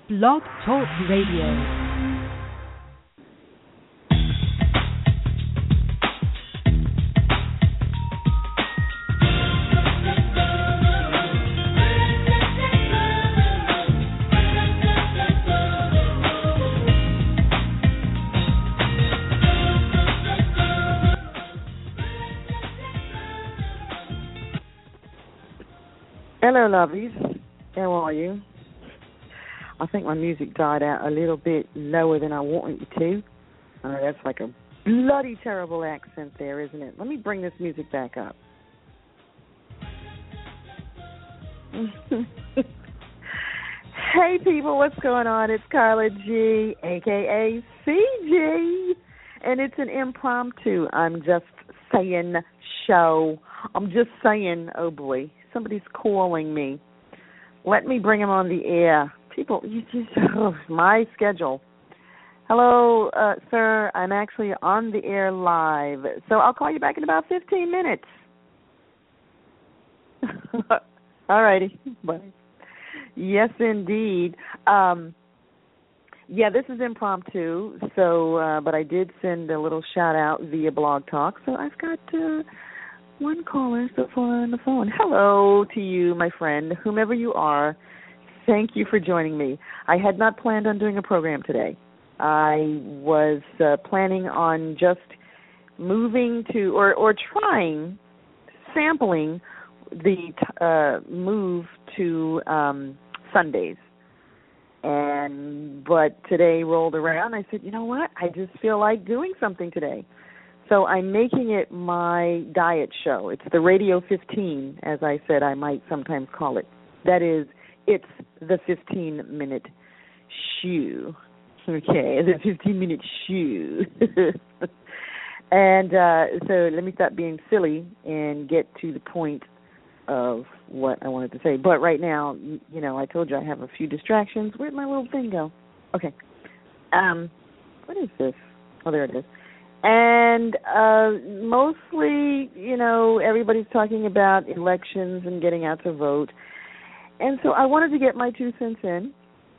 Blog Talk Radio. Hello, lovies. How are you? I think my music died out a little bit lower than I wanted it to. That's like a bloody terrible accent there, isn't it? Let me bring this music back up. Hey, people, what's going on? It's Carla G, a.k.a. CG, and it's an impromptu I'm just saying show. I'm just saying, oh, boy. Somebody's calling me. Let me bring him on the air. People, my schedule. Hello, sir. I'm actually on the air live. So I'll call you back in about 15 minutes. All righty. Bye. Yes, indeed. Yeah, this is impromptu. So, but I did send a little shout out via Blog Talk. So I've got one caller so far on the phone. Hello to you, my friend, whomever you are. Thank you for joining me. I had not planned on doing a program today. I was planning on just moving to, or trying, sampling the move to Sundays. But today rolled around. I said, you know what? I just feel like doing something today. So I'm making it my diet show. It's the Radio 15, as I said I might sometimes call it. That is, it's the 15-minute shoe. Okay, the 15-minute shoe. And so let me stop being silly and get to the point of what I wanted to say. But right now, you know, I told you I have a few distractions. Where'd my little thing go? Okay. What is this? Oh, there it is. And mostly, you know, everybody's talking about elections and getting out to vote. And so I wanted to get my 2 cents in.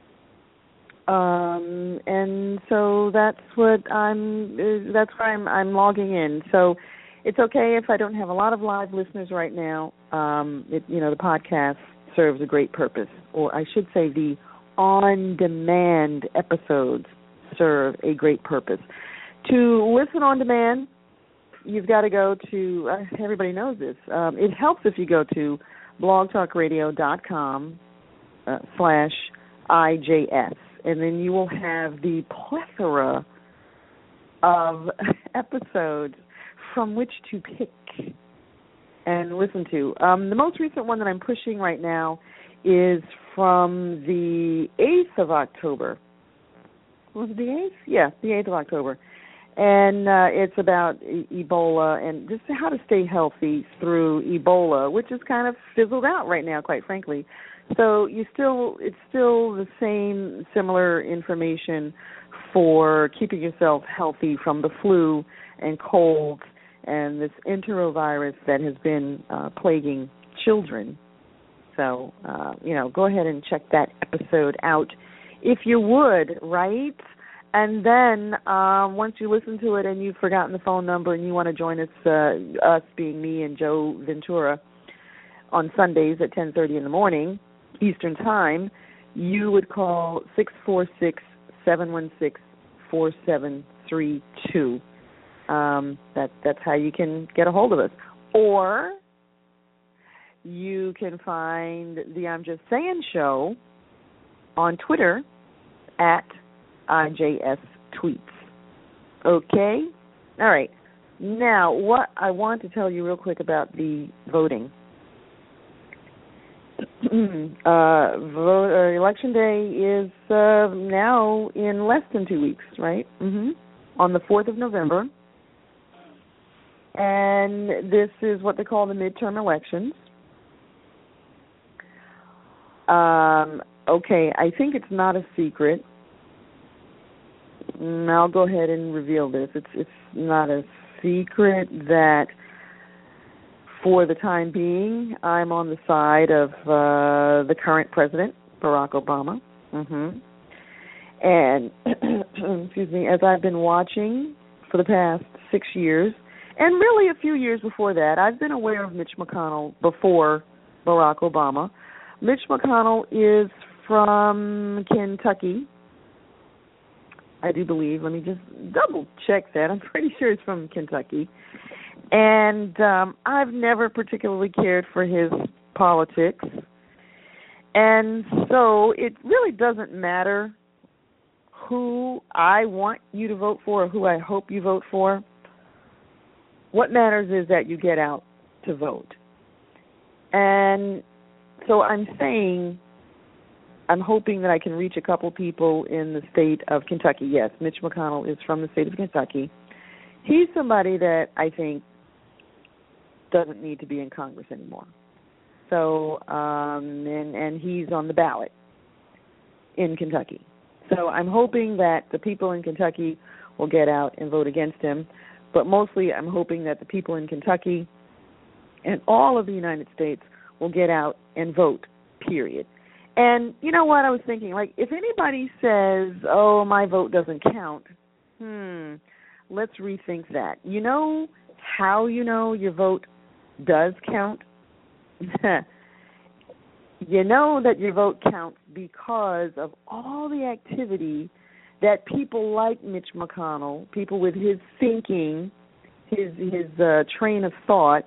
And so that's where I'm logging in. So it's okay if I don't have a lot of live listeners right now. The podcast serves a great purpose. Or I should say the on-demand episodes serve a great purpose. To listen on demand, you've got to go to, everybody knows this, it helps if you go to blogtalkradio.com/IJS, and then you will have the plethora of episodes from which to pick and listen to. The most recent one that I'm pushing right now is from the 8th of October. Was it the 8th? Yeah, the 8th of October. And it's about Ebola and just how to stay healthy through Ebola, which is kind of fizzled out right now, quite frankly. So it's still the same similar information for keeping yourself healthy from the flu and colds and this enterovirus that has been plaguing children. So, go ahead and check that episode out if you would, right? And then once you listen to it and you've forgotten the phone number and you want to join us being me and Joe Ventura, on Sundays at 10:30 in the morning, Eastern Time, you would call 646-716-4732. That's how you can get a hold of us. Or you can find the I'm Just Saying show on Twitter at IJS Tweets. Okay? All right. Now, what I want to tell you real quick about the voting. Election day is now in less than 2 weeks, right? On the 4th of November. And this is what they call the midterm elections. Okay, I think it's not a secret. I'll go ahead and reveal this. It's not a secret that for the time being, I'm on the side of the current president, Barack Obama. And, excuse me, as I've been watching for the past 6 years, and really a few years before that, I've been aware of Mitch McConnell before Barack Obama. Mitch McConnell is from Kentucky, I do believe. Let me just double check that. I'm pretty sure it's from Kentucky. And I've never particularly cared for his politics. And so it really doesn't matter who I want you to vote for or who I hope you vote for. What matters is that you get out to vote. And so I'm hoping that I can reach a couple people in the state of Kentucky. Yes, Mitch McConnell is from the state of Kentucky. He's somebody that I think doesn't need to be in Congress anymore. So, and he's on the ballot in Kentucky. So I'm hoping that the people in Kentucky will get out and vote against him. But mostly I'm hoping that the people in Kentucky and all of the United States will get out and vote, period. And you know what I was thinking? Like, if anybody says, oh, my vote doesn't count, let's rethink that. You know how you know your vote does count? You know that your vote counts because of all the activity that people like Mitch McConnell, people with his thinking, his train of thought,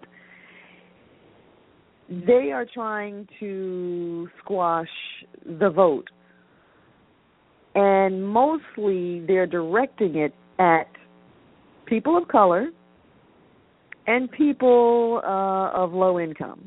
they are trying to squash the vote. And mostly they're directing it at people of color and people of low income.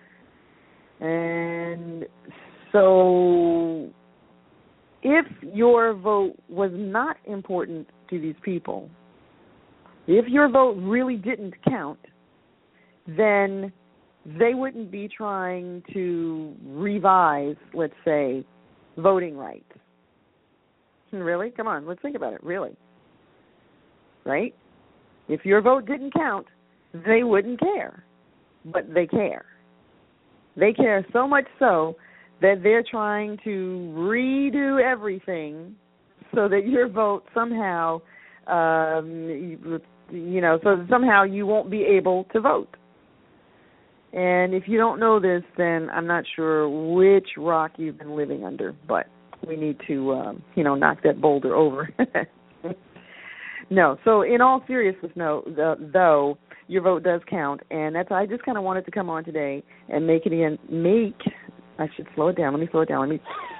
And so if your vote was not important to these people, if your vote really didn't count, then they wouldn't be trying to revise, let's say, voting rights. Really? Come on, let's think about it. Really? Right? If your vote didn't count, they wouldn't care. But they care. They care so much so that they're trying to redo everything so that your vote somehow, so that somehow you won't be able to vote. And if you don't know this, then I'm not sure which rock you've been living under, but we need to, knock that boulder over. No, so in all seriousness, though, your vote does count, and I just kind of wanted to come on today and I should slow it down. Let me slow it down.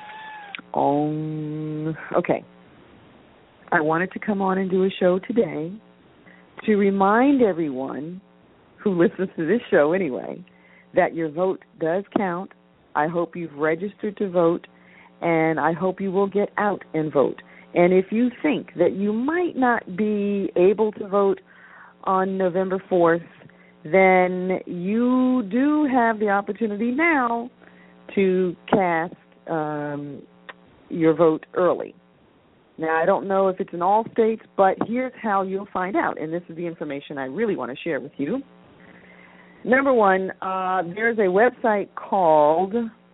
Okay. I wanted to come on and do a show today to remind everyone who listens to this show anyway that your vote does count. I hope you've registered to vote, and I hope you will get out and vote. And if you think that you might not be able to vote on November 4th, then you do have the opportunity now to cast your vote early. Now, I don't know if it's in all states, but here's how you'll find out, and this is the information I really want to share with you. Number one, there's a website called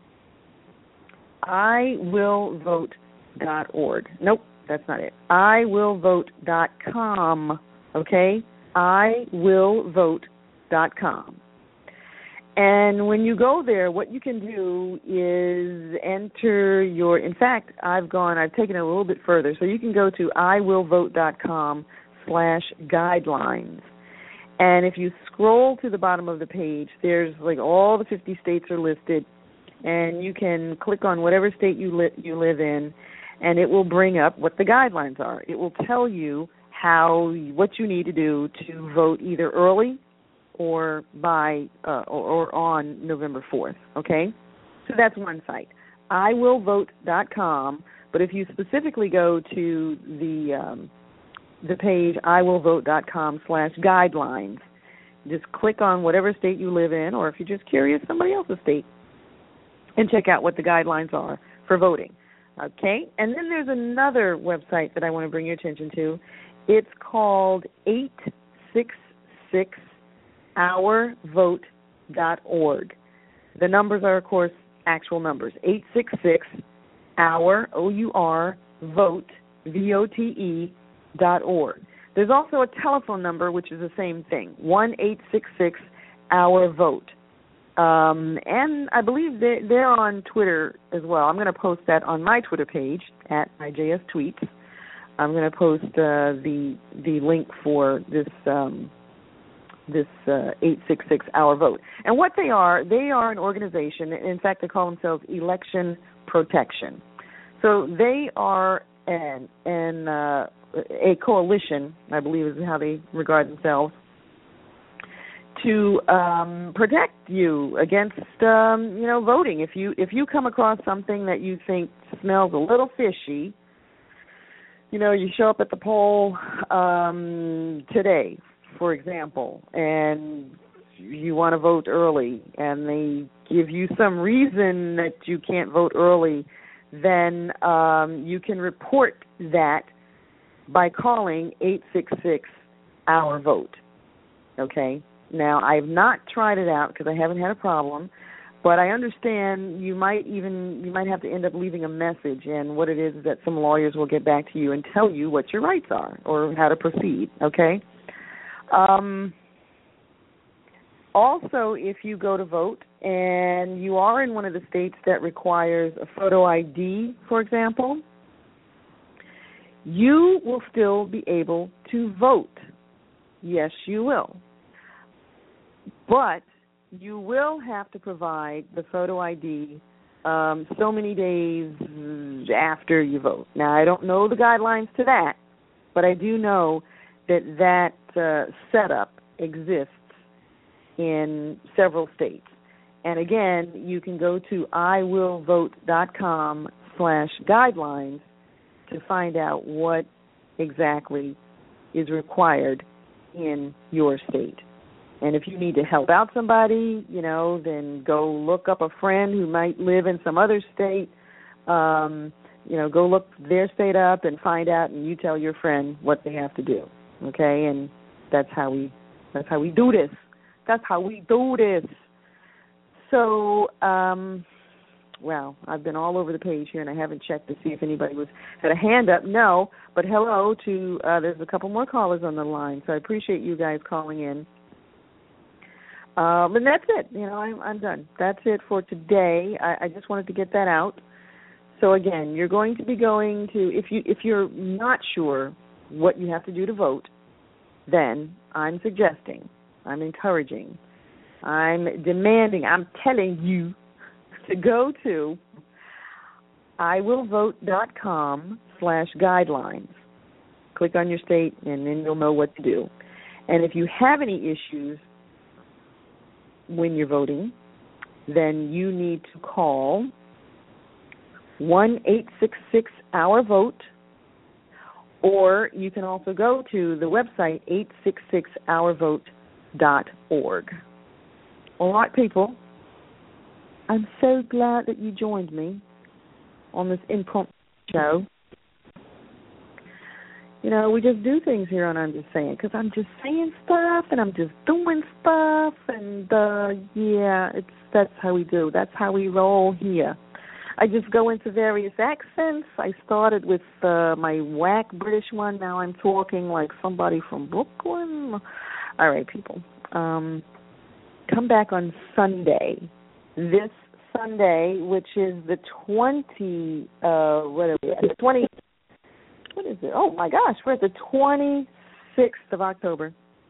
iwillvote.org. Nope, that's not it. iwillvote.com, okay? iwillvote.com. And when you go there, what you can do is enter in fact, I've taken it a little bit further. So you can go to iwillvote.com/guidelines. And if you scroll to the bottom of the page, there's like all the 50 states are listed, and you can click on whatever state you live in, and it will bring up what the guidelines are. It will tell you what you need to do to vote either early or or on November 4th. Okay, so that's one site, iwillvote.com. But if you specifically go to the page iwillvote.com/guidelines, just click on whatever state you live in, or if you're just curious, somebody else's state, and check out what the guidelines are for voting. Okay, and then there's another website that I want to bring your attention to. It's called 866-OUR-VOTE.org. The numbers are, of course, actual numbers. 866-OUR, vote, VOTE.org. There's also a telephone number, which is the same thing, 1-866-OUR-VOTE. And I believe they're on Twitter as well. I'm going to post that on my Twitter page, at IJS Tweets. I'm going to post the link for this 866-OUR-VOTE. And what they are an organization. In fact, they call themselves Election Protection. So they are a coalition, I believe is how they regard themselves, to protect you against, voting. If you come across something that you think smells a little fishy, you show up at the poll today, for example, and you want to vote early, and they give you some reason that you can't vote early, then you can report that by calling 866-OUR-VOTE. Okay? Now, I have not tried it out because I haven't had a problem, but I understand you might have to end up leaving a message, and what it is that some lawyers will get back to you and tell you what your rights are or how to proceed, okay? Also, if you go to vote and you are in one of the states that requires a photo ID, for example, you will still be able to vote. Yes, you will. But you will have to provide the photo ID so many days after you vote. Now, I don't know the guidelines to that, but I do know that setup exists in several states. And again, you can go to iwillvote.com/guidelines to find out what exactly is required in your state. And if you need to help out somebody, then go look up a friend who might live in some other state. Go look their state up and find out, and you tell your friend what they have to do. Okay, and that's how we do this. That's how we do this. So, I've been all over the page here, and I haven't checked to see if anybody had a hand up. No, but hello to. There's a couple more callers on the line, so I appreciate you guys calling in. And that's it. I'm done. That's it for today. I just wanted to get that out. So again, you're going to be going to, if you're not sure what you have to do to vote, then I'm suggesting, I'm encouraging, I'm demanding, I'm telling you to go to iwillvote.com/guidelines. Click on your state, and then you'll know what to do. And if you have any issues when you're voting, then you need to call 1-866-OUR-VOTE, or you can also go to the website 866-OUR-VOTE.org. All right, people, I'm so glad that you joined me on this impromptu show. We just do things here on I'm Just Saying, because I'm just saying stuff and I'm just doing stuff, and that's how we do. That's how we roll here. I just go into various accents. I started with my whack British one. Now I'm talking like somebody from Brooklyn. All right, people. Come back on Sunday. This Sunday, which is the 20. What is it? Oh my gosh, we're at the 26th of October.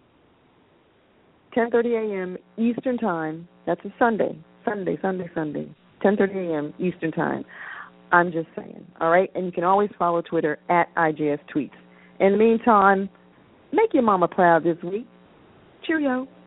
10:30 a.m. Eastern Time. That's a Sunday. Sunday. 10:30 a.m. Eastern Time. I'm Just Saying. All right? And you can always follow Twitter at IJS Tweets. In the meantime, make your mama proud this week. Cheerio.